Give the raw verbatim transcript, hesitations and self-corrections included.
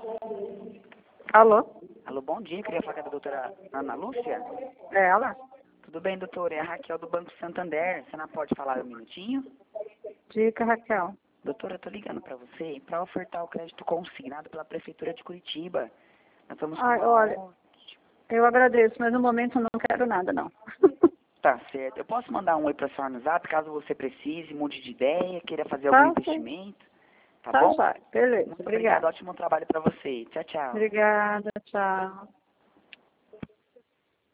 Alô? Alô, bom dia. Queria falar com a doutora Ana Lúcia. É ela? Tudo bem, doutora? É a Raquel do Banco Santander. Você não pode falar um minutinho? Dica, Raquel. Doutora, eu tô ligando para você para ofertar o crédito consignado pela Prefeitura de Curitiba. Nós estamos com Ai, uma... olha, eu agradeço, mas no momento eu não quero nada, não. Tá certo. Eu posso mandar um oi para sua no zap, caso você precise, mude de ideia, queira fazer Tá, algum ok. investimento. Tá, Tá, bom? vai. Beleza, Muito obrigado. obrigada. Ótimo trabalho para você. Tchau, tchau. Obrigada, tchau.